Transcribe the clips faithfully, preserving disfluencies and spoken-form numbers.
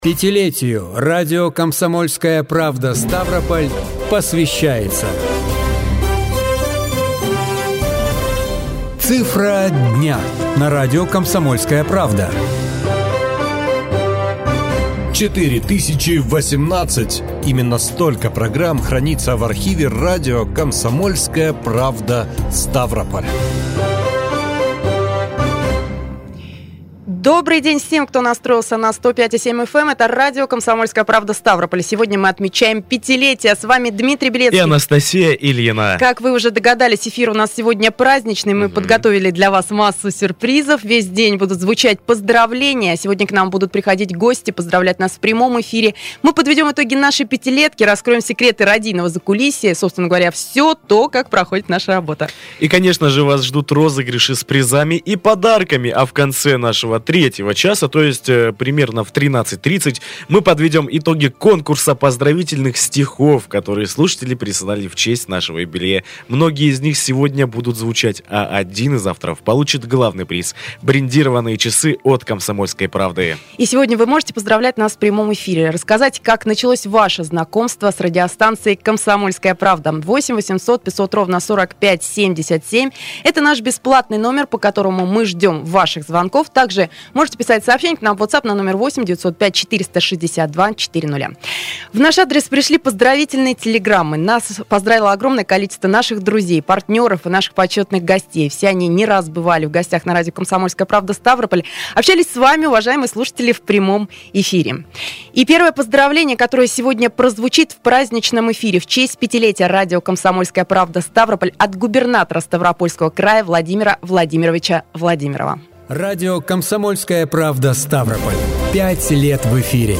Пятилетию радио «Комсомольская правда» Ставрополь посвящается. Цифра дня на радио «Комсомольская правда». четыре тысячи восемнадцать. Именно столько программ хранится в архиве радио «Комсомольская правда» Ставрополь. Добрый день всем, кто настроился на сто пять и семь эф эм. Это радио «Комсомольская правда» Ставрополь. Сегодня мы отмечаем пятилетие. С вами Дмитрий Белецкий. И Анастасия Ильина. Как вы уже догадались, эфир у нас сегодня праздничный. Мы mm-hmm. подготовили для вас массу сюрпризов. Весь день будут звучать поздравления. Сегодня к нам будут приходить гости, поздравлять нас в прямом эфире. Мы подведем итоги нашей пятилетки, раскроем секреты радийного закулисья. Собственно говоря, все то, как проходит наша работа. И, конечно же, вас ждут розыгрыши с призами и подарками. А в конце нашего третьего часа, то есть э, примерно в тринадцать тридцать, мы подведем итоги конкурса поздравительных стихов, которые слушатели присылали в честь нашего юбилея. Многие из них сегодня будут звучать, а один из авторов получит главный приз – брендированные часы от «Комсомольской правды». И сегодня вы можете поздравлять нас в прямом эфире, рассказать, как началось ваше знакомство с радиостанцией «Комсомольская правда». восемь восемьсот пятьсот ровно сорок пять семьдесят семь. Это наш бесплатный номер, по которому мы ждем ваших звонков. Также можете писать сообщение к нам в WhatsApp на номер восемь девятьсот пять четыреста шестьдесят два четыреста. В наш адрес пришли поздравительные телеграммы. Нас поздравило огромное количество наших друзей, партнеров и наших почетных гостей. Все они не раз бывали в гостях на радио «Комсомольская правда» Ставрополь. Общались с вами, уважаемые слушатели, в прямом эфире. И первое поздравление, которое сегодня прозвучит в праздничном эфире в честь пятилетия радио «Комсомольская правда» Ставрополь от губернатора Ставропольского края Владимира Владимировича Владимирова. Радио «Комсомольская правда» Ставрополь. Пять лет в эфире.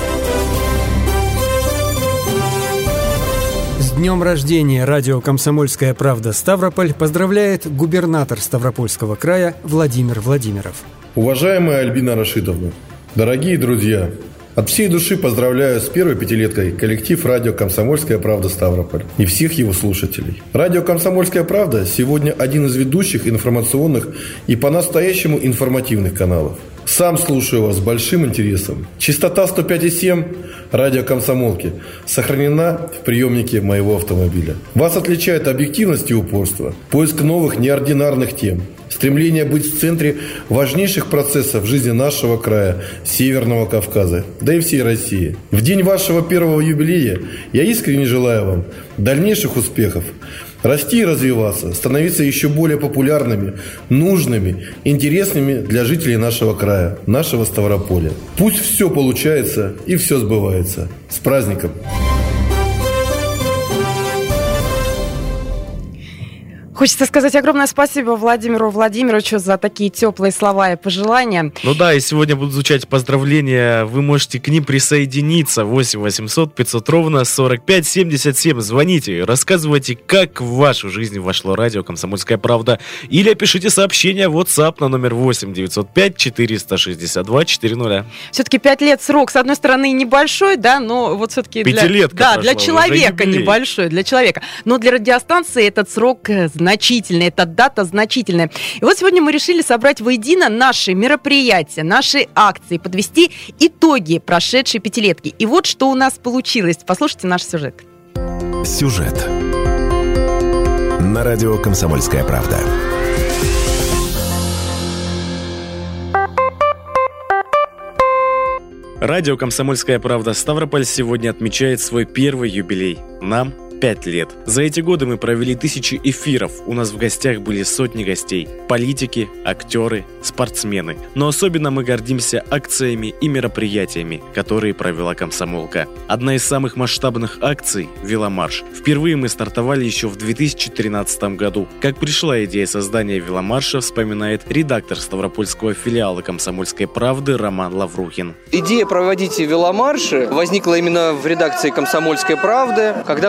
С днем рождения радио «Комсомольская правда» Ставрополь поздравляет губернатор Ставропольского края Владимир Владимиров. Уважаемая Альбина Рашидовна, дорогие друзья, от всей души поздравляю с первой пятилеткой коллектив радио «Комсомольская правда» Ставрополь и всех его слушателей. Радио «Комсомольская правда» сегодня один из ведущих информационных и по-настоящему информативных каналов. Сам слушаю вас с большим интересом. Частота сто пять и семь радио «Комсомолки» сохранена в приемнике моего автомобиля. Вас отличает объективность и упорство, поиск новых неординарных тем, стремление быть в центре важнейших процессов в жизни нашего края, Северного Кавказа, да и всей России. В день вашего первого юбилея я искренне желаю вам дальнейших успехов, расти и развиваться, становиться еще более популярными, нужными, интересными для жителей нашего края, нашего Ставрополя. Пусть все получается и все сбывается. С праздником! Хочется сказать огромное спасибо Владимиру Владимировичу за такие теплые слова и пожелания. Ну да, и сегодня будут звучать поздравления. Вы можете к ним присоединиться. восемь восемьсот пятьсот ровно сорок пять семьдесят семь. Звоните, рассказывайте, как в вашу жизнь вошло радио «Комсомольская правда». Или пишите сообщение в WhatsApp на номер восемь девятьсот пять четыреста шестьдесят два четыреста. Все-таки пять лет срок, с одной стороны, небольшой, да, но вот все-таки для, да, для человека небольшой, для человека. Но для радиостанции этот срок значительный. Значительная, эта дата значительная. И вот сегодня мы решили собрать воедино наши мероприятия, наши акции, подвести итоги прошедшей пятилетки. И вот что у нас получилось. Послушайте наш сюжет. Сюжет на радио «Комсомольская правда». Радио «Комсомольская правда» Ставрополь сегодня отмечает свой первый юбилей. Нам пять лет. За эти годы мы провели тысячи эфиров. У нас в гостях были сотни гостей. Политики, актеры, спортсмены. Но особенно мы гордимся акциями и мероприятиями, которые провела комсомолка. Одна из самых масштабных акций – веломарш. Впервые мы стартовали еще в две тысячи тринадцатом году. Как пришла идея создания веломарша, вспоминает редактор Ставропольского филиала «Комсомольской правды» Роман Лаврухин. Идея проводить веломарши возникла именно в редакции «Комсомольской правды», когда мы проводили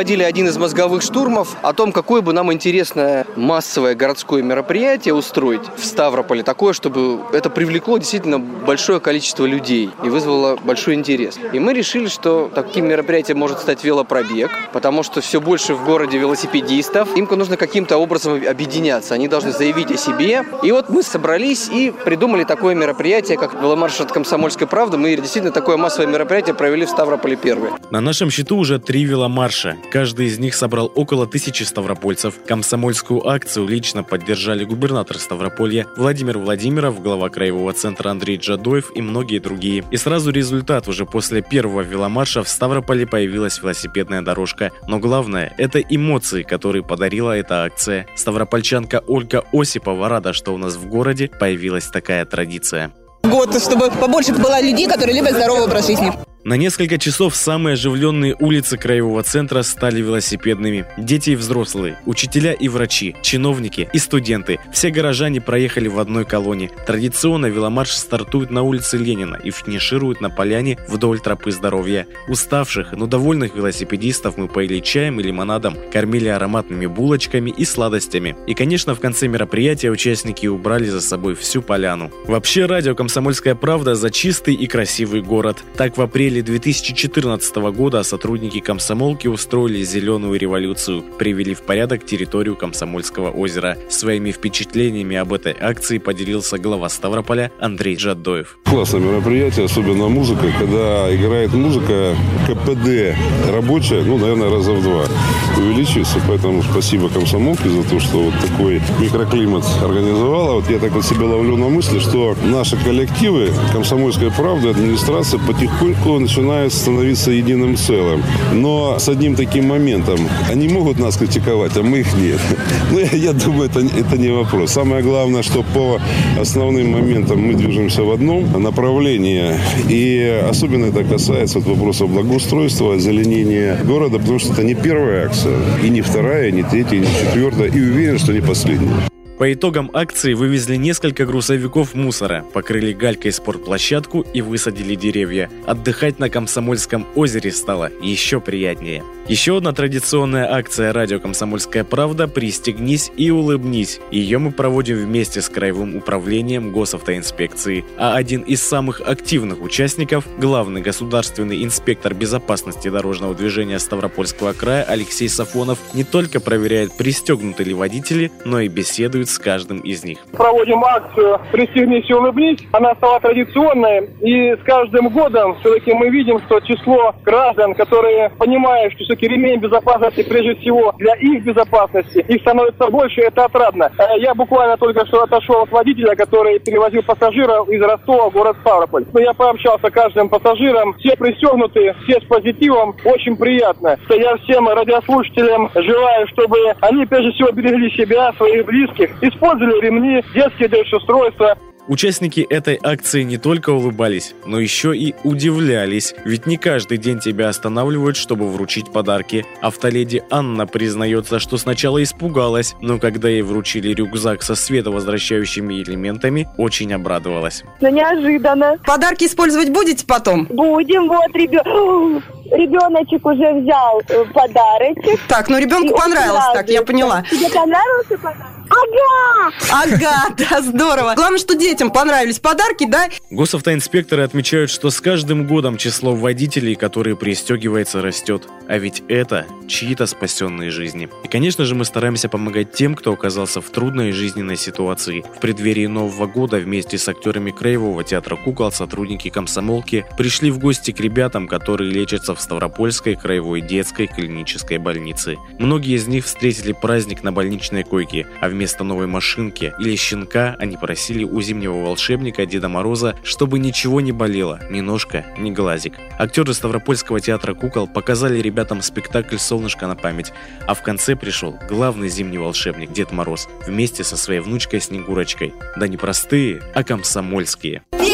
проводили один из мозговых штурмов о том, какое бы нам интересное массовое городское мероприятие устроить в Ставрополе, такое, чтобы это привлекло действительно большое количество людей и вызвало большой интерес. И мы решили, что таким мероприятием может стать велопробег, потому что все больше в городе велосипедистов. Им нужно каким-то образом объединяться, они должны заявить о себе. И вот мы собрались и придумали такое мероприятие, как веломарш от «Комсомольской правды». Мы действительно такое массовое мероприятие провели в Ставрополе первое. На нашем счету уже три веломарша. Каждый из них собрал около тысячи ставропольцев. Комсомольскую акцию лично поддержали губернатор Ставрополья Владимир Владимиров, глава краевого центра Андрей Джадоев и многие другие. И сразу результат: уже после первого веломарша в Ставрополе появилась велосипедная дорожка. Но главное – это эмоции, которые подарила эта акция. Ставропольчанка Ольга Осипова рада, что у нас в городе появилась такая традиция. Год, чтобы побольше было людей, которые любят здоровый образ жизни. На несколько часов самые оживленные улицы краевого центра стали велосипедными. Дети и взрослые, учителя и врачи, чиновники и студенты. Все горожане проехали в одной колонне. Традиционно веломарш стартует на улице Ленина и финиширует на поляне вдоль тропы здоровья. Уставших, но довольных велосипедистов мы поили чаем и лимонадом, кормили ароматными булочками и сладостями. И, конечно, в конце мероприятия участники убрали за собой всю поляну. Вообще, радио «Комсомольская правда» за чистый и красивый город. Так, в апреле две тысячи четырнадцатого года сотрудники комсомолки устроили зеленую революцию, привели в порядок территорию Комсомольского озера. Своими впечатлениями об этой акции поделился глава Ставрополя Андрей Джадоев. Классное мероприятие, особенно музыка. Когда играет музыка, КПД рабочая, ну, наверное, раза в два увеличивается. Поэтому спасибо комсомолке за то, что вот такой микроклимат организовала. Вот я так вот себя ловлю на мысли, что наши коллективы, «Комсомольская правда», администрация потихоньку начинают становиться единым целым. Но с одним таким моментом. Они могут нас критиковать, а мы их нет. Но я, я думаю, это, это не вопрос. Самое главное, что по основным моментам мы движемся в одном направлении. И особенно это касается вот вопроса благоустройства, озеленения города, потому что это не первая акция, и не вторая, и не третья, и не четвертая, и уверен, что не последняя. По итогам акции вывезли несколько грузовиков мусора, покрыли галькой спортплощадку и высадили деревья. Отдыхать на Комсомольском озере стало еще приятнее. Еще одна традиционная акция радио «Комсомольская правда» «Пристегнись и улыбнись». Ее мы проводим вместе с Краевым управлением госавтоинспекции. А один из самых активных участников, главный государственный инспектор безопасности дорожного движения Ставропольского края Алексей Сафонов, не только проверяет, пристегнуты ли водители, но и беседует с каждым из них. Проводим акцию «Пристегнись и улыбнись». Она стала традиционной, и с каждым годом все-таки мы видим, что число граждан, которые понимают, что все-таки ремень безопасности прежде всего для их безопасности, их становится больше, это отрадно. Я буквально только что отошел от водителя, который перевозил пассажиров из Ростова в город Ставрополь. Я пообщался с каждым пассажиром, все пристегнуты, все с позитивом, очень приятно. Я всем радиослушателям желаю, чтобы они прежде всего берегли себя, своих близких, использовали ремни, детские дальшеустройства. Участники этой акции не только улыбались, но еще и удивлялись, ведь не каждый день тебя останавливают, чтобы вручить подарки. Автоледи Анна признается, что сначала испугалась, но когда ей вручили рюкзак со световозвращающими элементами, очень обрадовалась. Ну, неожиданно. Подарки использовать будете потом? Будем, вот, ребят. Ребеночек уже взял э, подарочек. Так, ну ребенку понравилось, так, я поняла. Тебе понравился подарок? Ага! Ага, да, здорово. Главное, что детям понравились подарки, да? Госавтоинспекторы отмечают, что с каждым годом число водителей, которые пристегиваются, растет. А ведь это чьи-то спасенные жизни. И, конечно же, мы стараемся помогать тем, кто оказался в трудной жизненной ситуации. В преддверии Нового года вместе с актерами Краевого театра кукол сотрудники комсомолки пришли в гости к ребятам, которые лечатся в Ставропольской краевой детской клинической больнице. Многие из них встретили праздник на больничной койке, а вместо новой машинки или щенка они просили у зимнего волшебника Деда Мороза, чтобы ничего не болело, ни ножка, ни глазик. Актеры Ставропольского театра кукол показали ребятам спектакль «Солнышко на память», а в конце пришел главный зимний волшебник Дед Мороз вместе со своей внучкой Снегурочкой. Да не простые, а комсомольские. Дед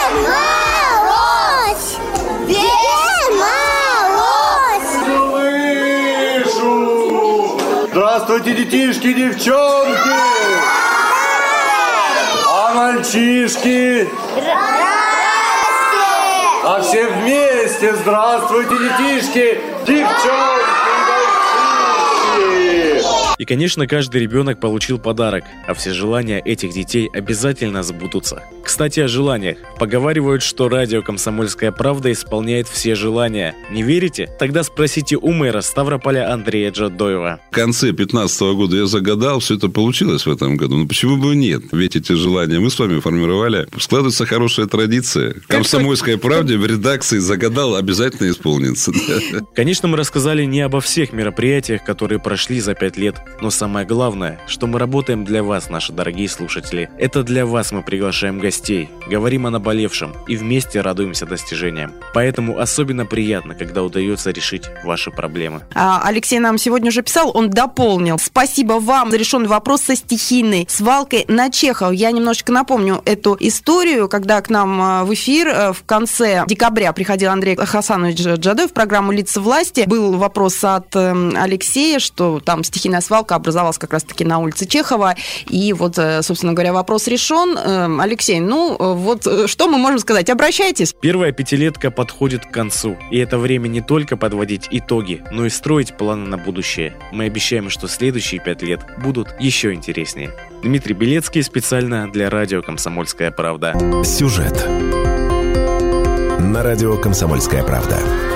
Мороз! Дед Мороз! Слышу! Здравствуйте, детишки, девчонки! А мальчишки? А все вместе, здравствуйте, детишки, девчонки, И, конечно, каждый ребенок получил подарок, а все желания этих детей обязательно сбудутся. Кстати, о желаниях. Поговаривают, что радио «Комсомольская правда» исполняет все желания. Не верите? Тогда спросите у мэра Ставрополя Андрея Джадоева. В конце пятнадцатого года я загадал, все это получилось в этом году. Но почему бы и нет? Ведь эти желания мы с вами формировали. Складывается хорошая традиция. «Комсомольская правда» в редакции загадал, обязательно исполнится. Конечно, мы рассказали не обо всех мероприятиях, которые прошли за пять лет. Но самое главное, что мы работаем для вас, наши дорогие слушатели. Это для вас мы приглашаем гостей, говорим о наболевшем и вместе радуемся достижениям. Поэтому особенно приятно, когда удается решить ваши проблемы. А, Алексей нам сегодня уже писал, он дополнил. Спасибо вам за решенный вопрос со стихийной свалкой на Чехова. Я немножечко напомню эту историю, когда к нам в эфир в конце декабря приходил Андрей Хасанович Джадоев в программу «Лица власти». Был вопрос от Алексея, что там стихийная свалка образовалась как раз-таки на улице Чехова. И вот, собственно говоря, вопрос решен. Алексей, ну вот что мы можем сказать? Обращайтесь. Первая пятилетка подходит к концу. И это время не только подводить итоги, но и строить планы на будущее. Мы обещаем, что следующие пять лет будут еще интереснее. Дмитрий Белецкий специально для радио «Комсомольская правда». Сюжет на радио «Комсомольская правда».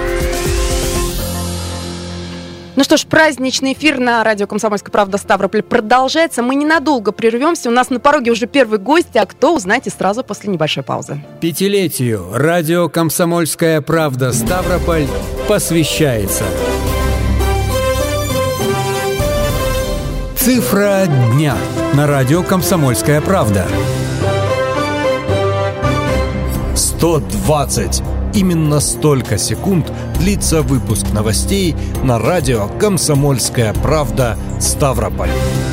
Ну что ж, праздничный эфир на радио «Комсомольская правда» Ставрополь продолжается. Мы ненадолго прервемся. У нас на пороге уже первый гость, а кто, узнаете сразу после небольшой паузы. Пятилетию радио «Комсомольская правда» Ставрополь посвящается. Цифра дня на радио «Комсомольская правда». сто двадцать. Именно столько секунд длится выпуск новостей на радио «Комсомольская правда» Ставрополь.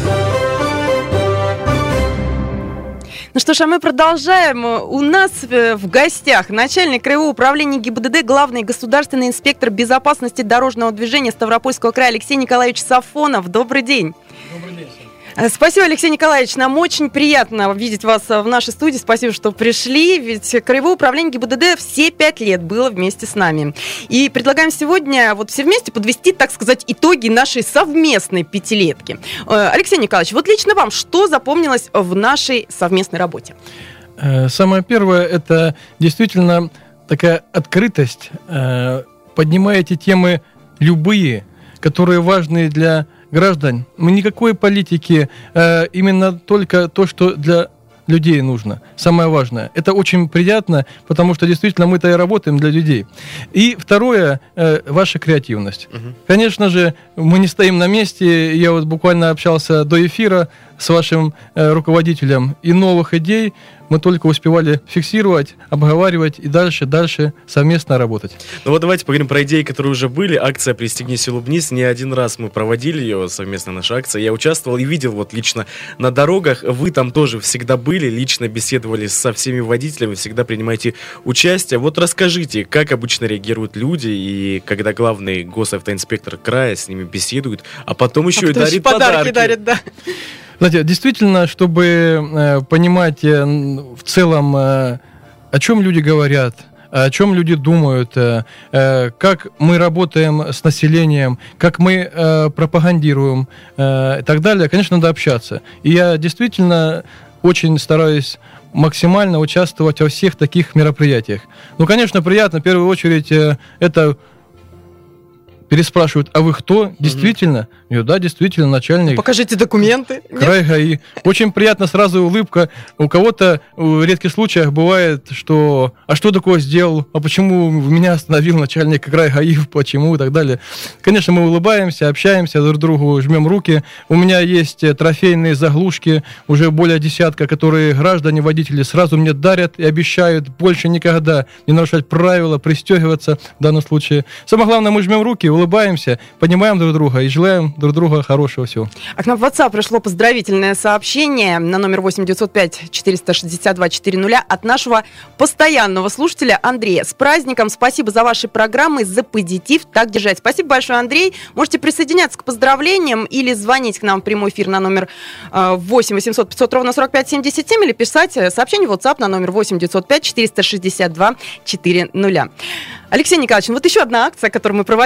Ну что ж, а мы продолжаем. У нас в гостях начальник краевого управления ГИБДД, главный государственный инспектор безопасности дорожного движения Ставропольского края Алексей Николаевич Сафонов. Добрый день. Добрый день. Спасибо, Алексей Николаевич. Нам очень приятно видеть вас в нашей студии. Спасибо, что пришли. Ведь Краевое управление ГИБДД все пять лет было вместе с нами. И предлагаем сегодня вот все вместе подвести, так сказать, итоги нашей совместной пятилетки. Алексей Николаевич, вот лично вам что запомнилось в нашей совместной работе? Самое первое, это действительно такая открытость. Поднимаете темы любые, которые важны для граждан. Мы никакой политики, э, именно только то, что для людей нужно. Самое важное. Это очень приятно, потому что действительно мы-то и работаем для людей. И второе, э, ваша креативность. Угу. Конечно же, мы не стоим на месте. Я вот буквально общался до эфира с вашим э, руководителем, и новых идей мы только успевали фиксировать, обговаривать и дальше, дальше совместно работать. Ну вот давайте поговорим про идеи, которые уже были. Акция «Пристегнись и улыбнись». Не один раз мы проводили ее, совместно наша акция. Я участвовал и видел вот лично на дорогах. Вы там тоже всегда были, лично беседовали со всеми водителями, всегда принимаете участие. Вот расскажите, как обычно реагируют люди, и когда главный госавтоинспектор края с ними беседует, а потом еще а и дарит подарки. Подарки дарит, да. Знаете, действительно, чтобы э, понимать э, в целом, э, о чем люди говорят, о чем люди думают, э, э, как мы работаем с населением, как мы э, пропагандируем э, и так далее, конечно, надо общаться. И я действительно очень стараюсь максимально участвовать во всех таких мероприятиях. Ну, конечно, приятно, в первую очередь, э, это... переспрашивают, а вы кто? Действительно? Mm-hmm. Я, да, действительно, начальник. Покажите документы. Край ГАИ. Очень приятно, сразу улыбка. У кого-то в редких случаях бывает, что а что такое сделал? А почему меня остановил начальник край ГАИ? Почему? И так далее. Конечно, мы улыбаемся, общаемся друг другу, жмем руки. У меня есть трофейные заглушки, уже более десятка, которые граждане, водители сразу мне дарят и обещают больше никогда не нарушать правила, пристегиваться в данном случае. Самое главное, мы жмем руки, улыбаемся, понимаем друг друга и желаем друг друга хорошего всего. А к нам в WhatsApp пришло поздравительное сообщение на номер восемь девятьсот пять четыреста шестьдесят два четыреста от нашего постоянного слушателя Андрея. С праздником! Спасибо за ваши программы, за позитив. Так держать. Спасибо большое, Андрей. Можете присоединяться к поздравлениям или звонить к нам в прямой эфир на номер восемь восемьсот пятьсот ровно сорок пять семьдесят семь или писать сообщение в WhatsApp на номер восемь девятьсот пять четыреста шестьдесят два четыреста. Алексей Николаевич, вот еще одна акция, которую мы проводили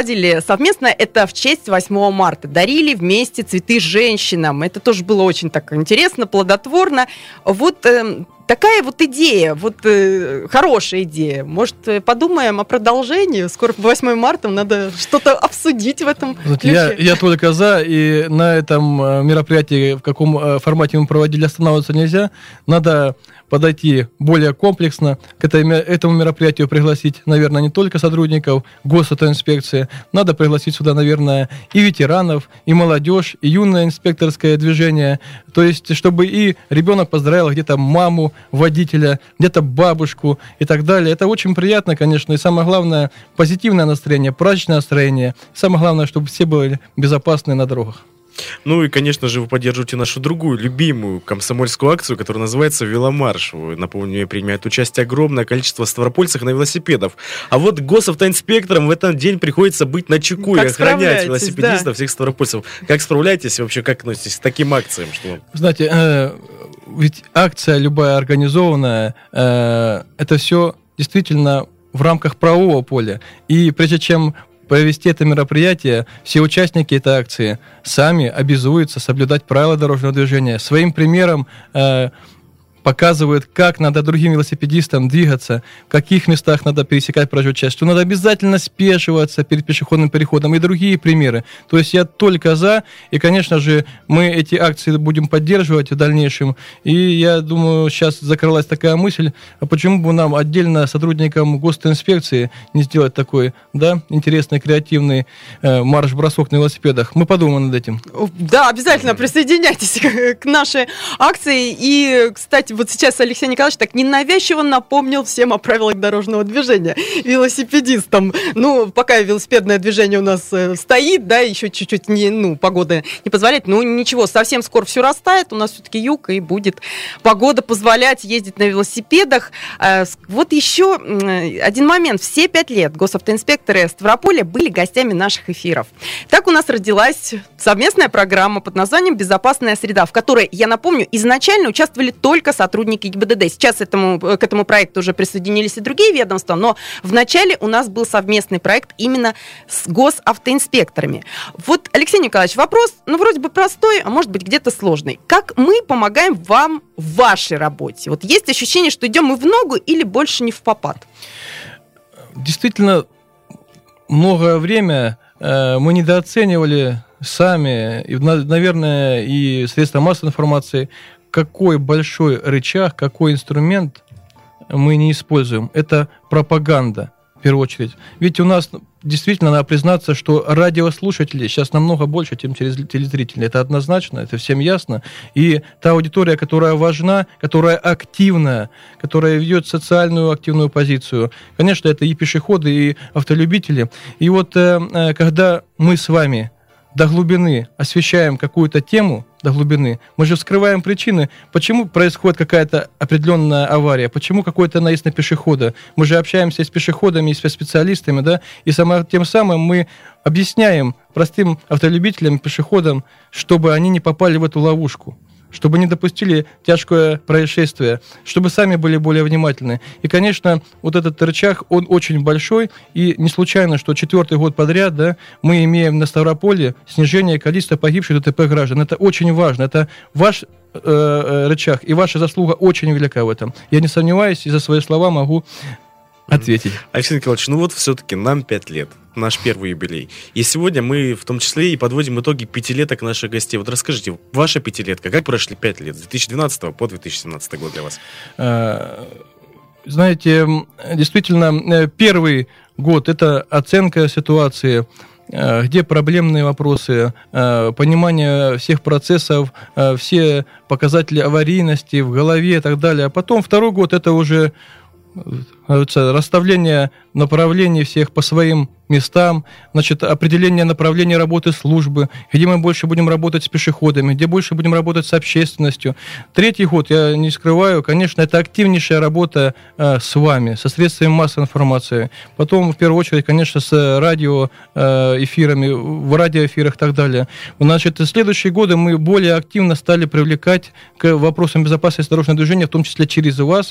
совместно, это в честь восьмого марта. Дарили вместе цветы женщинам. Это тоже было очень так интересно, плодотворно. Вот э, такая вот идея, вот э, хорошая идея. Может, подумаем о продолжении? Скоро восьмое марта, надо что-то обсудить в этом ключе. Я, я только за, и на этом мероприятии, в каком формате мы проводили, останавливаться нельзя. Надо подойти более комплексно к этой, этому мероприятию, пригласить, наверное, не только сотрудников госавтоинспекции, надо пригласить сюда, наверное, и ветеранов, и молодежь, и юное инспекторское движение, то есть, чтобы и ребенок поздравил где-то маму, водителя, где-то бабушку и так далее. Это очень приятно, конечно, и самое главное, позитивное настроение, праздничное настроение, самое главное, чтобы все были безопасны на дорогах. Ну и, конечно же, вы поддерживаете нашу другую, любимую комсомольскую акцию, которая называется «Веломарш». Напомню, я принимает участие огромное количество ставропольцев на велосипедах. А вот госавтоинспекторам в этот день приходится быть начеку и охранять велосипедистов, да, всех ставропольцев. Как справляетесь и вообще как относитесь к таким акциям? Что... Знаете, э, ведь акция любая организованная, э, это все действительно в рамках правового поля. И прежде чем провести это мероприятие, все участники этой акции сами обязуются соблюдать правила дорожного движения. Своим примером э, показывают, как надо другим велосипедистам двигаться, в каких местах надо пересекать проезжую часть, что надо обязательно спешиваться перед пешеходным переходом и другие примеры. То есть я только за, и, конечно же, мы эти акции будем поддерживать в дальнейшем. И я думаю, сейчас закрылась такая мысль, а почему бы нам отдельно сотрудникам госинспекции не сделать такой, да, интересный, креативный э, марш-бросок на велосипедах? Мы подумаем над этим. Да, обязательно присоединяйтесь к, к нашей акции. И, кстати, вот сейчас Алексей Николаевич так ненавязчиво напомнил всем о правилах дорожного движения велосипедистам. Ну, пока велосипедное движение у нас э, стоит, да, еще чуть-чуть не, ну, погода не позволяет. Ну, ничего, совсем скоро все растает. У нас все-таки юг, и будет погода позволять ездить на велосипедах. Э, вот еще э, один момент. Все пять лет госавтоинспекторы Ставрополя были гостями наших эфиров. Так у нас родилась совместная программа под названием «Безопасная среда», в которой, я напомню, изначально участвовали только сотрудники ГИБДД. Сейчас этому, к этому проекту уже присоединились и другие ведомства, но вначале у нас был совместный проект именно с госавтоинспекторами. Вот, Алексей Николаевич, вопрос, ну, вроде бы простой, а может быть, где-то сложный. Как мы помогаем вам в вашей работе? Вот есть ощущение, что идем мы в ногу или больше не в попад? Действительно, многое время э, мы недооценивали сами, и, наверное, и средства массовой информации, какой большой рычаг, какой инструмент мы не используем. Это пропаганда, в первую очередь. Ведь у нас действительно надо признаться, что радиослушателей сейчас намного больше, чем телезрителей. Это однозначно, это всем ясно. И та аудитория, которая важна, которая активная, которая ведет социальную активную позицию, конечно, это и пешеходы, и автолюбители. И вот когда мы с вами до глубины освещаем какую-то тему, до глубины, мы же вскрываем причины, почему происходит какая-то определенная авария, почему какой-то наезд на пешехода. Мы же общаемся с пешеходами, и с специалистами, да, и само, тем самым мы объясняем простым автолюбителям, пешеходам, чтобы они не попали в эту ловушку, чтобы не допустили тяжкое происшествие, чтобы сами были более внимательны. И, конечно, вот этот рычаг, он очень большой, и не случайно, что четвертый год подряд, да, мы имеем на Ставрополе снижение количества погибших ДТП граждан. Это очень важно, это ваш э, рычаг, и ваша заслуга очень велика в этом. Я не сомневаюсь, и за свои слова могу ответить. Алексей Николаевич, ну вот все-таки нам пять лет, наш первый юбилей. И сегодня мы в том числе и подводим итоги пятилеток наших гостей. Вот расскажите, ваша пятилетка, как прошли пять лет, с две тысячи двенадцатого по две тысячи семнадцатый год для вас? Знаете, действительно, первый год – это оценка ситуации, где проблемные вопросы, понимание всех процессов, все показатели аварийности в голове и так далее. А потом второй год – это уже расставление направлений всех по своим местам, значит, определение направления работы службы, где мы больше будем работать с пешеходами, где больше будем работать с общественностью. Третий год, я не скрываю, конечно, это активнейшая работа э, с вами, со средствами массовой информации. Потом, в первую очередь, конечно, с радиоэфирами, э, в радиоэфирах и так далее. Значит, в следующие годы мы более активно стали привлекать к вопросам безопасности дорожного движения, в том числе через вас,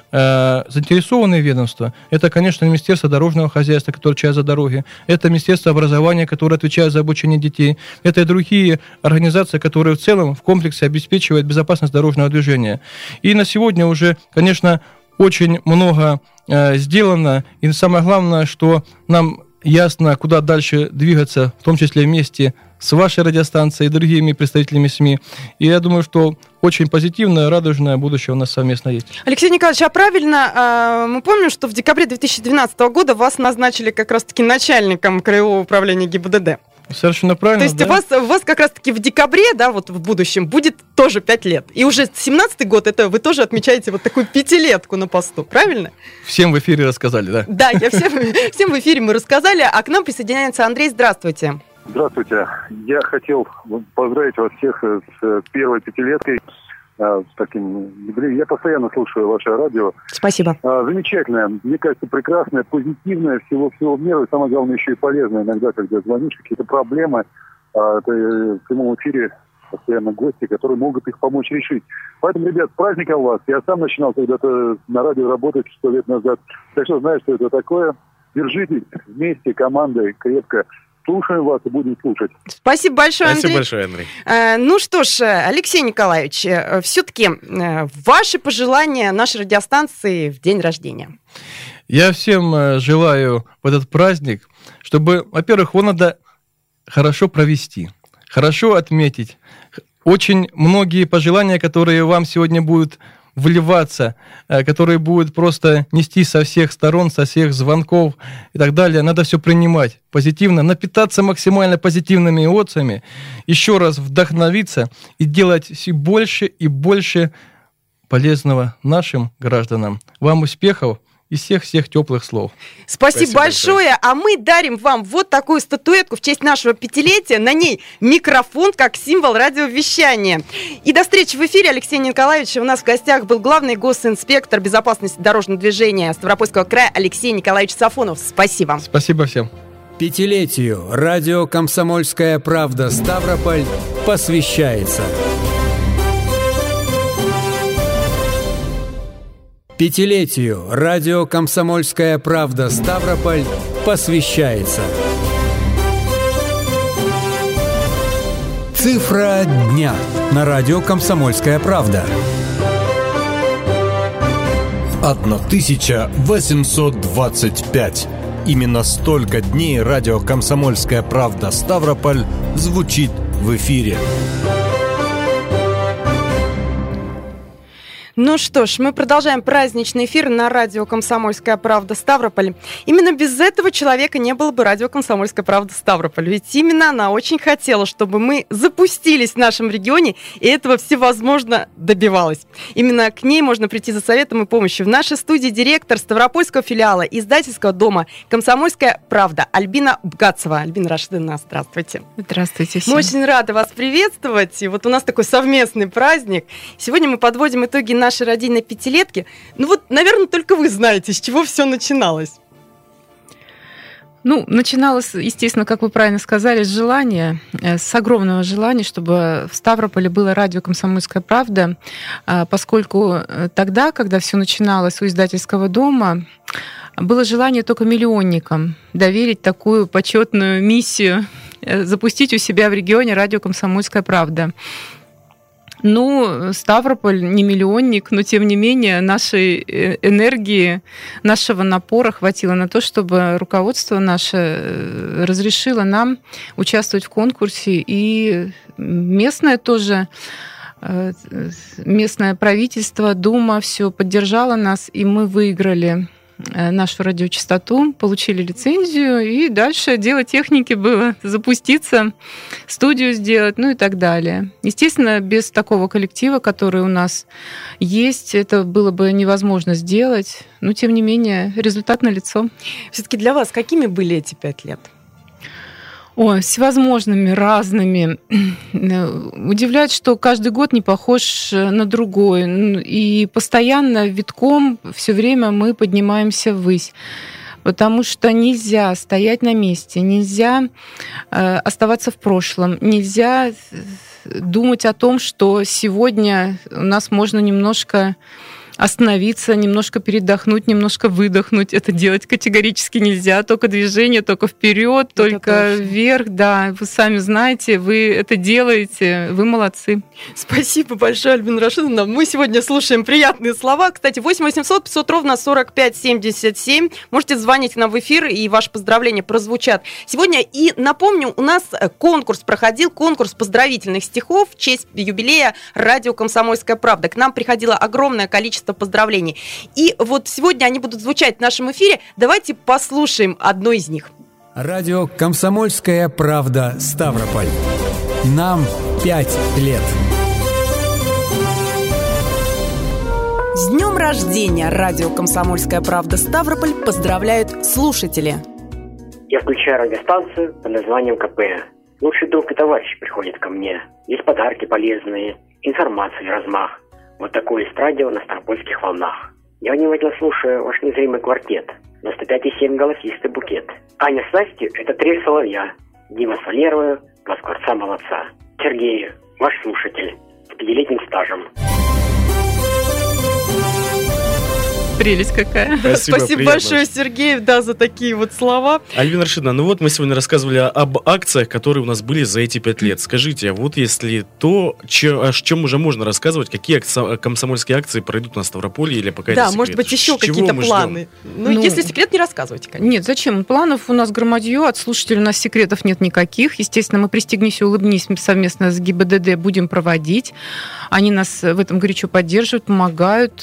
э, заинтересованные ведомства. Это, конечно, Министерство дорожного хозяйства, которое отвечает за дороги. Это Министерство образования, которое отвечает за обучение детей. Это и другие организации, которые в целом в комплексе обеспечивают безопасность дорожного движения. И на сегодня уже, конечно, очень много э, сделано. И самое главное, что нам ясно, куда дальше двигаться, в том числе вместе с вашей радиостанцией и другими представителями СМИ. И я думаю, что очень позитивное, радужное будущее у нас совместно есть. Алексей Николаевич, а правильно, мы помним, что в декабре две тысячи двенадцатого года вас назначили как раз-таки начальником Краевого управления ГИБДД. Совершенно правильно. То есть да. у вас, у вас как раз-таки в декабре, да, вот в будущем будет тоже пять лет. И уже семнадцатый год, это вы тоже отмечаете вот такую пятилетку на посту, правильно? Всем в эфире рассказали, да? Да, я всем, всем в эфире мы рассказали, а к нам присоединяется Андрей. Здравствуйте. Здравствуйте. Я хотел поздравить вас всех с первой пятилеткой. С таким юбилеем. Я постоянно слушаю ваше радио. Спасибо. Замечательное, мне кажется, прекрасное, позитивное, всего-всего в меру, и самое главное, еще и полезное иногда, когда звонишь, какие-то проблемы, это в прямом эфире постоянно гости, которые могут их помочь решить. Поэтому, ребят, с праздником вас. Я сам начинал когда-то на радио работать сто лет назад, так что знаю, что это такое. Держитесь вместе, командой, крепко. Слушаем вас и будем слушать. Спасибо большое, Андрей. Спасибо большое, Андрей. Э, ну что ж, Алексей Николаевич, э, все-таки э, ваши пожелания нашей радиостанции в день рождения. Я всем э, желаю в этот праздник, чтобы, во-первых, его надо хорошо провести, хорошо отметить. Очень многие пожелания, которые вам сегодня будут вливаться, которые будут просто нести со всех сторон, со всех звонков и так далее. Надо все принимать позитивно, напитаться максимально позитивными эмоциями, еще раз вдохновиться и делать все больше и больше полезного нашим гражданам. Вам успехов и всех-всех теплых слов. Спасибо, Спасибо большое. большое. А мы дарим вам вот такую статуэтку в честь нашего пятилетия. На ней микрофон как символ радиовещания. И до встречи в эфире. Алексей Николаевич. У нас в гостях был главный госинспектор безопасности дорожного движения Ставропольского края Алексей Николаевич Сафонов. Спасибо. Спасибо всем. Пятилетию радио «Комсомольская правда» Ставрополь посвящается. Пятилетию радио «Комсомольская правда» Ставрополь посвящается. Цифра дня на радио «Комсомольская правда». тысяча восемьсот двадцать пять. Именно столько дней радио «Комсомольская правда» Ставрополь звучит в эфире. Ну что ж, мы продолжаем праздничный эфир на радио «Комсомольская правда» Ставрополь. Именно без этого человека не было бы радио «Комсомольская правда» Ставрополь. Ведь именно она очень хотела, чтобы мы запустились в нашем регионе, и этого всевозможно добивалась. Именно к ней можно прийти за советом и помощью. В нашей студии директор Ставропольского филиала издательского дома «Комсомольская правда» Альбина Бгацева. Альбина Рашидовна, здравствуйте. Здравствуйте всем. Мы очень рады вас приветствовать. И вот у нас такой совместный праздник. Сегодня мы подводим итоги на нашей родийной пятилетки. Ну вот, наверное, только вы знаете, с чего все начиналось. Ну, начиналось, естественно, как вы правильно сказали, с желания, с огромного желания, чтобы в Ставрополе было радио «Комсомольская правда», поскольку тогда, когда все начиналось у издательского дома, было желание только миллионникам доверить такую почетную миссию, запустить у себя в регионе радио «Комсомольская правда». Ну, Ставрополь не миллионник, но тем не менее нашей энергии, нашего напора хватило на то, чтобы руководство наше разрешило нам участвовать в конкурсе. И местное тоже, местное правительство, Дума, все поддержало нас, и мы выиграли нашу радиочастоту, получили лицензию, и дальше дело техники было запуститься, студию сделать, ну и так далее. Естественно, без такого коллектива, который у нас есть, это было бы невозможно сделать, но тем не менее результат налицо. Все-таки для вас какими были эти пять лет? Ой, всевозможными, разными. Удивляет, что каждый год не похож на другой. И постоянно витком все время мы поднимаемся ввысь. Потому что нельзя стоять на месте, нельзя оставаться в прошлом, нельзя думать о том, что сегодня у нас можно немножко остановиться, немножко передохнуть, немножко выдохнуть. Это делать категорически нельзя. Только движение, только вперед, только вверх. Да, вы сами знаете, вы это делаете. Вы молодцы. Спасибо большое, Альбина Рашидовна. Мы сегодня слушаем приятные слова. Кстати, восемь восемьсот пятьсот ровно сорок пять семьдесят семь. Можете звонить нам в эфир, и ваши поздравления прозвучат сегодня. И напомню, у нас конкурс проходил, конкурс поздравительных стихов в честь юбилея радио «Комсомольская правда». К нам приходило огромное количество поздравлений. И вот сегодня они будут звучать в нашем эфире. Давайте послушаем одно из них. Радио «Комсомольская правда» Ставрополь. Нам пять лет. С днем рождения радио «Комсомольская правда» Ставрополь поздравляют слушатели. Я включаю радиостанцию под названием КП. Лучший друг и товарищ приходит ко мне. Есть подарки полезные, информация и размах. Вот такое есть радио на Ставропольских волнах. Я внимательно слушаю ваш незримый квартет. На сто пять и семь голосистый букет. Аня с Настей – это трель соловья. Дима с Валерою – два скворца молодца. Сергей, ваш слушатель, с пятилетним стажем. Прелесть какая. Спасибо, Спасибо большое, Сергей, да, за такие вот слова. Альбина Рашидовна, ну вот мы сегодня рассказывали об акциях, которые у нас были за эти пять лет. Скажите, а вот если то, че, о чем уже можно рассказывать, какие акци- комсомольские акции пройдут на Ставрополье или пока да, это секрет? Да, может быть, еще какие-то планы. Ну, ну, если секрет, не рассказывайте, конечно. Нет, зачем? Планов у нас громадье, от слушателей у нас секретов нет никаких. Естественно, мы «Пристегнись и улыбнись» совместно с ГИБДД будем проводить. Они нас в этом горячо поддерживают, помогают.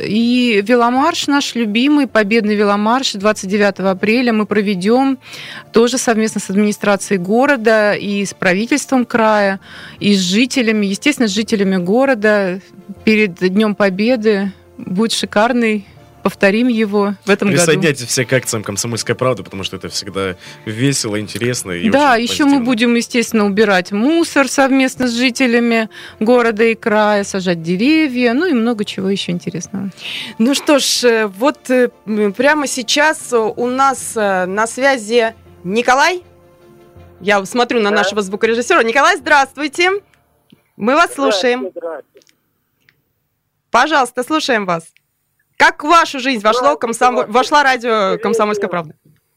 И веломарш наш любимый, победный веломарш двадцать девятого апреля мы проведем тоже совместно с администрацией города и с правительством края, и с жителями, естественно, с жителями города. Перед Днем Победы будет шикарный. Повторим его в этом году. Присоединяйтесь все к акциям «Комсомольская правда», потому что это всегда весело, интересно. И да, очень еще позитивно. Мы будем, естественно, убирать мусор совместно с жителями города и края, сажать деревья, ну и много чего еще интересного. Ну что ж, вот прямо сейчас у нас на связи Николай. Я смотрю на да. нашего звукорежиссера. Николай, здравствуйте. Мы вас слушаем. Здравствуйте, здравствуйте. Пожалуйста, слушаем вас. Как в вашу жизнь вошло комсомо... вошла радио «Комсомольская правда»?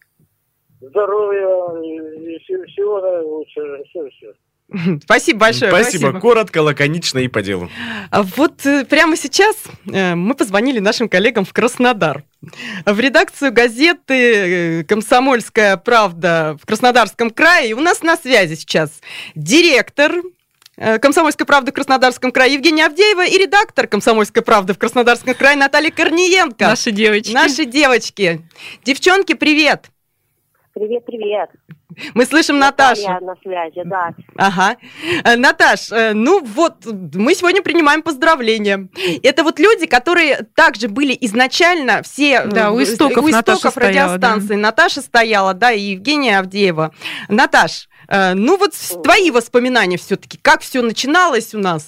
Здоровья и всего наилучшего. Все, все. Спасибо большое. Спасибо. Спасибо. Коротко, лаконично и по делу. А вот прямо сейчас мы позвонили нашим коллегам в Краснодар. В редакцию газеты «Комсомольская правда» в Краснодарском крае. И у нас на связи сейчас директор «Комсомольской правды» в Краснодарском крае Евгения Авдеева и редактор «Комсомольской правды» в Краснодарском крае Наталья Корниенко. Наши девочки. Наши девочки. Девчонки, привет. Привет, привет. Мы слышим Наташу. Я на связи, да. Ага. Наташ, ну вот, мы сегодня принимаем поздравления. Это вот люди, которые также были изначально все да, у истоков, у истоков радиостанции. Стояла, да. Наташа стояла, да, и Евгения Авдеева. Наташ, ну вот твои воспоминания все-таки, как все начиналось у нас?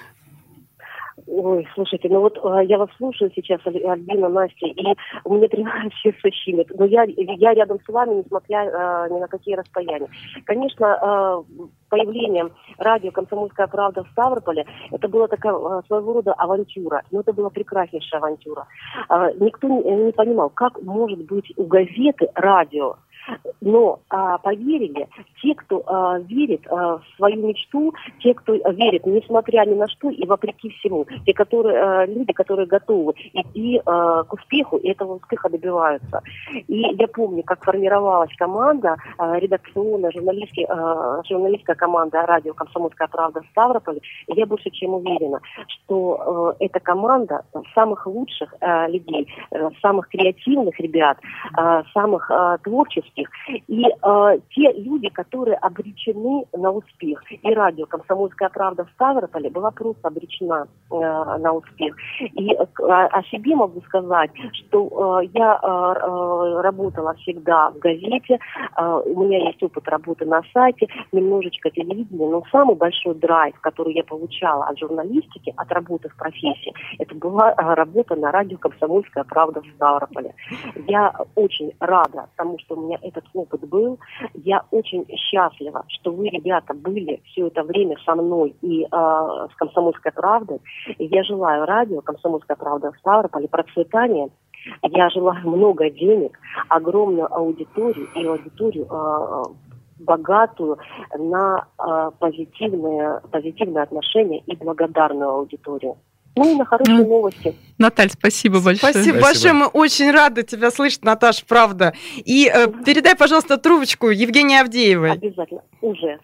Ой, слушайте, ну вот э, я вас слушаю сейчас, Альбина, Настя, и у меня прямо сердце щемит. Но я, я рядом с вами, несмотря э, ни на какие расстояния. Конечно, э, появление радио «Комсомольская правда» в Ставрополе, это была такая э, своего рода авантюра. Но это была прекраснейшая авантюра. Э, никто не, не понимал, как может быть у газеты радио. Но а, поверили те, кто а, верит а, в свою мечту, те, кто верит, несмотря ни на что и вопреки всему, те, которые, а, люди, которые готовы идти а, к успеху, и этого успеха добиваются. И я помню, как формировалась команда, а, редакционная, журналистская, а, журналистская команда радио «Комсомольская правда» в Ставрополе, и я больше чем уверена, что а, эта команда самых лучших а, людей, а, самых креативных ребят, а, самых а, творческих, и э, те люди, которые обречены на успех. И радио «Комсомольская правда» в Ставрополе была просто обречена э, на успех. И э, о себе могу сказать, что э, я э, работала всегда в газете, э, у меня есть опыт работы на сайте, немножечко телевидения, но самый большой драйв, который я получала от журналистики, от работы в профессии, это была э, работа на радио «Комсомольская правда» в Ставрополе. Я очень рада тому, что у меня этот опыт был. Я очень счастлива, что вы, ребята, были все это время со мной и э, с «Комсомольской правдой». Я желаю радио «Комсомольская правда» в Ставрополе процветания. Я желаю много денег, огромную аудиторию и аудиторию э, богатую на э, позитивные, позитивные отношения и благодарную аудиторию. Ну и на хорошие mm. новости. Наталья, спасибо большое. Спасибо, спасибо большое. Мы очень рады тебя слышать, Наташа, правда. И э, передай, пожалуйста, трубочку Евгении Авдеевой. Обязательно. Уже.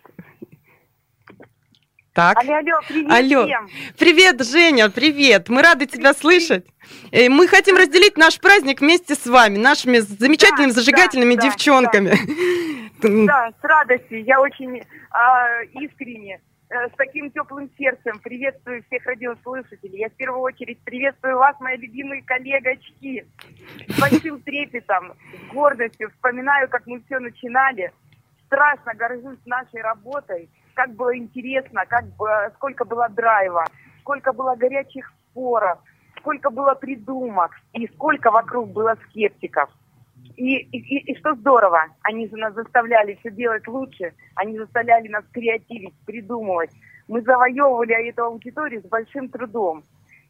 Так. Алло, алло, привет алло. всем. Привет, Женя, привет. Мы рады тебя слышать. Мы хотим разделить наш праздник вместе с вами, нашими замечательными, да, зажигательными да, девчонками. Да. да, с радостью. Я очень э, искренне, э, с таким теплым сердцем приветствую всех радиослушателей. Я в первую очередь приветствую вас, мои любимые коллегочки. С большим трепетом, с гордостью вспоминаю, как мы все начинали. Страшно горжусь нашей работой. Как было интересно, как, сколько было драйва, сколько было горячих споров, сколько было придумок и сколько вокруг было скептиков. И, и, и что здорово, они же нас заставляли все делать лучше, они заставляли нас креативить, придумывать. Мы завоевывали эту аудиторию с большим трудом.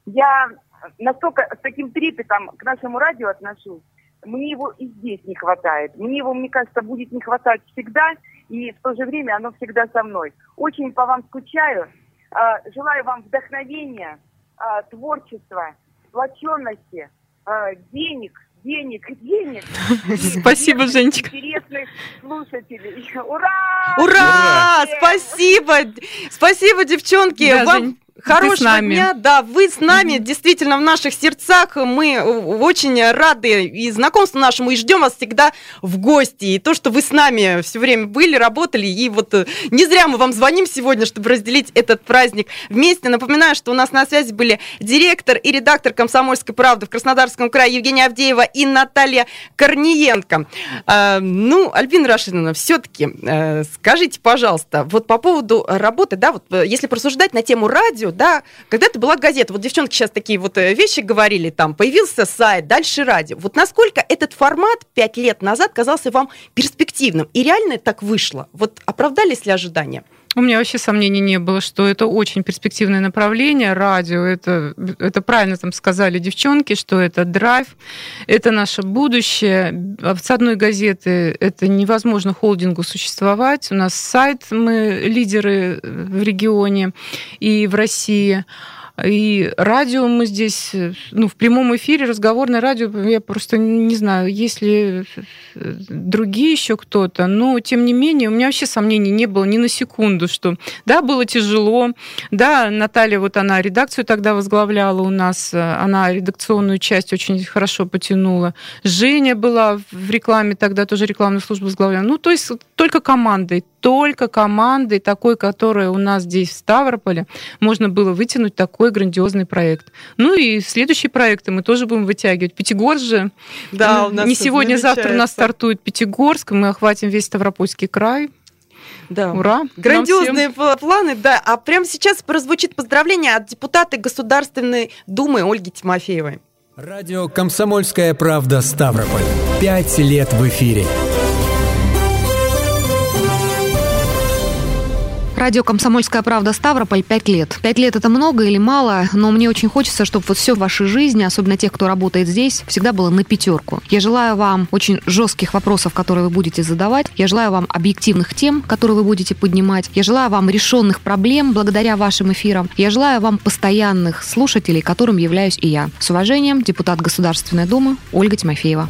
Я настолько с таким трепетом к нашему радио отношусь, мне его и здесь не хватает. Мне его, мне кажется, будет не хватать всегда, и в то же время оно всегда со мной. Очень по вам скучаю. Желаю вам вдохновения, творчества, сплоченности, денег, денег, денег. Спасибо, Женечка. Интересных слушателей. Ура! Ура! Спасибо! Спасибо, девчонки! Да, вам... Жень. Хорошего дня, да, вы с нами, mm-hmm. действительно, в наших сердцах, мы очень рады и знакомству нашему, и ждем вас всегда в гости, и то, что вы с нами все время были, работали, и вот не зря мы вам звоним сегодня, чтобы разделить этот праздник вместе. Напоминаю, что у нас на связи были директор и редактор «Комсомольской правды» в Краснодарском крае Евгения Авдеева и Наталья Корниенко. А, ну, Альбина Рашидовна, все-таки а, скажите, пожалуйста, вот по поводу работы, да, вот если порассуждать на тему радио, да, когда-то была газета, вот девчонки сейчас такие вот вещи говорили, там, появился сайт, дальше радио. Вот насколько этот формат пять лет назад казался вам перспективным? И реально так вышло? Вот оправдались ли ожидания? У меня вообще сомнений не было, что это очень перспективное направление. Радио, это, это правильно там сказали девчонки, что это драйв, это наше будущее. С одной газеты это невозможно холдингу существовать. У нас сайт, мы лидеры в регионе и в России. И радио мы здесь, ну, в прямом эфире, разговорное радио, я просто не знаю, есть ли другие еще кто-то, но, тем не менее, у меня вообще сомнений не было ни на секунду, что, да, было тяжело, да, Наталья, вот она редакцию тогда возглавляла у нас, она редакционную часть очень хорошо потянула, Женя была в рекламе тогда, тоже рекламную службу возглавляла, ну, то есть только командой, только командой такой, которая у нас здесь в Ставрополе, можно было вытянуть такой грандиозный проект. Ну и следующие проекты мы тоже будем вытягивать. Пятигорск же. Да, у нас не сегодня, завтра у нас стартует Пятигорск, мы охватим весь Ставропольский край. Да. Ура! Грандиозные планы, да. А прямо сейчас прозвучит поздравление от депутата Государственной Думы Ольги Тимофеевой. Радио «Комсомольская правда» Ставрополь. Пять лет в эфире. Радио «Комсомольская правда» Ставрополь пять лет. Пять лет – это много или мало, но мне очень хочется, чтобы вот все в вашей жизни, особенно тех, кто работает здесь, всегда было на пятерку. Я желаю вам очень жестких вопросов, которые вы будете задавать. Я желаю вам объективных тем, которые вы будете поднимать. Я желаю вам решенных проблем благодаря вашим эфирам. Я желаю вам постоянных слушателей, которым являюсь и я. С уважением, депутат Государственной Думы Ольга Тимофеева.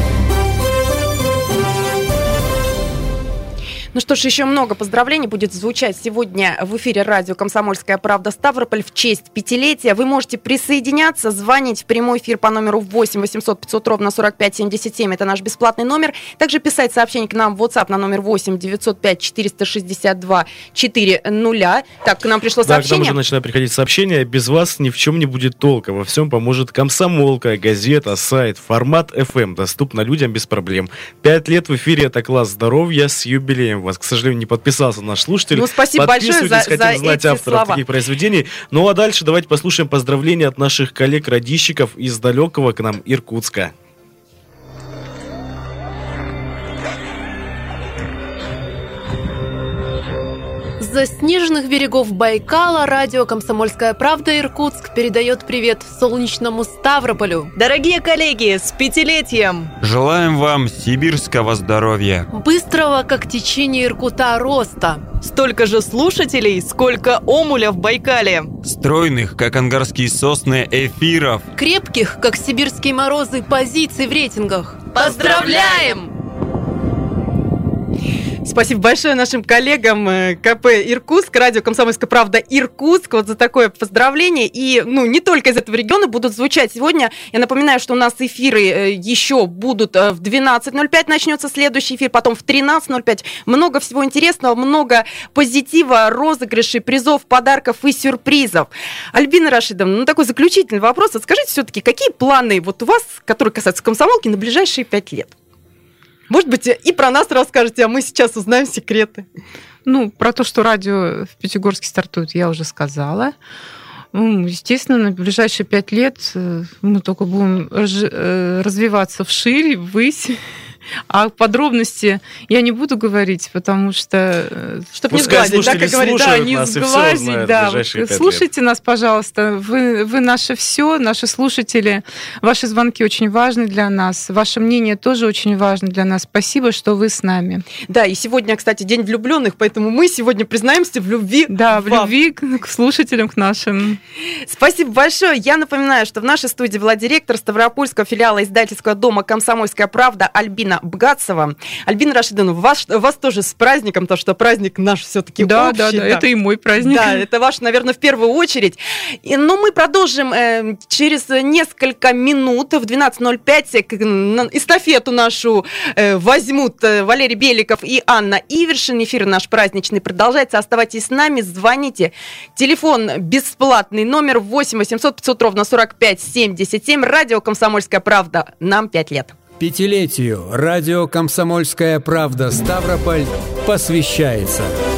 Ну что ж, еще много поздравлений будет звучать сегодня в эфире радио «Комсомольская правда» Ставрополь в честь пятилетия. Вы можете присоединяться, звонить в прямой эфир по номеру восемь восемьсот пятьсот ровно сорок пять семьдесят семь. Это наш бесплатный номер. Также писать сообщение к нам в WhatsApp на номер восемь девятьсот пять четыреста шестьдесят два четыреста. Так, к нам пришло сообщение. Да, к нам уже начинают приходить сообщения. Без вас ни в чем не будет толка. Во всем поможет комсомолка, газета, сайт, формат эф эм. Доступно людям без проблем. Пять лет в эфире — это класс здоровья. С юбилеем вас, к сожалению, не подписался наш слушатель. Ну, спасибо большое за, хотим за знать эти авторов слова. таких произведений. Ну, а дальше давайте послушаем поздравления от наших коллег-радищиков из далекого к нам Иркутска. Из-за снежных берегов Байкала радио «Комсомольская правда» Иркутск передает привет солнечному Ставрополю. Дорогие коллеги, с пятилетием! Желаем вам сибирского здоровья. Быстрого, как течение Иркута, роста. Столько же слушателей, сколько омуля в Байкале. Стройных, как ангарские сосны, эфиров. Крепких, как сибирские морозы, позиций в рейтингах. Поздравляем! Спасибо большое нашим коллегам КП «Иркутск», радио «Комсомольская правда» Иркутск, вот за такое поздравление. И, ну, не только из этого региона будут звучать сегодня. Я напоминаю, что у нас эфиры еще будут в двенадцать ноль пять, начнется следующий эфир, потом в тринадцать ноль пять. Много всего интересного, много позитива, розыгрышей, призов, подарков и сюрпризов. Альбина Рашидовна, ну, такой заключительный вопрос. Вот скажите все-таки, какие планы вот у вас, которые касаются комсомолки, на ближайшие пять лет? Может быть, и про нас расскажете, а мы сейчас узнаем секреты. Ну, про то, что радио в Пятигорске стартует, я уже сказала. Ну, естественно, на ближайшие пять лет мы только будем развиваться вширь, ввысь. А подробности я не буду говорить, потому что... Чтобы не сглазить, да, как говорит, да, не сглазить, да. Слушайте нас, пожалуйста. Вы, вы наше все, наши слушатели. Ваши звонки очень важны для нас. Ваше мнение тоже очень важно для нас. Спасибо, что вы с нами. Да, и сегодня, кстати, День влюбленных, поэтому мы сегодня признаемся в любви. Да, в любви к слушателям, к нашим. Спасибо большое. Я напоминаю, что в нашей студии была директор Ставропольского филиала издательского дома «Комсомольская правда» Альбина Бгацова. Альбина Рашидовна, вас, вас тоже с праздником, потому что праздник наш все-таки да, общий. Да, да, да, это и мой праздник. Да, это ваш, наверное, в первую очередь. И, но мы продолжим э, через несколько минут в двенадцать ноль пять эстафету нашу э, возьмут э, Валерий Беликов и Анна Ивершин. Эфир наш праздничный продолжается. Оставайтесь с нами, звоните. Телефон бесплатный, номер восемь восемьсот пятьсот ровно сорок пять семьдесят семь. Радио «Комсомольская правда». Нам пять лет. Пятилетию радио «Комсомольская правда» Ставрополь посвящается.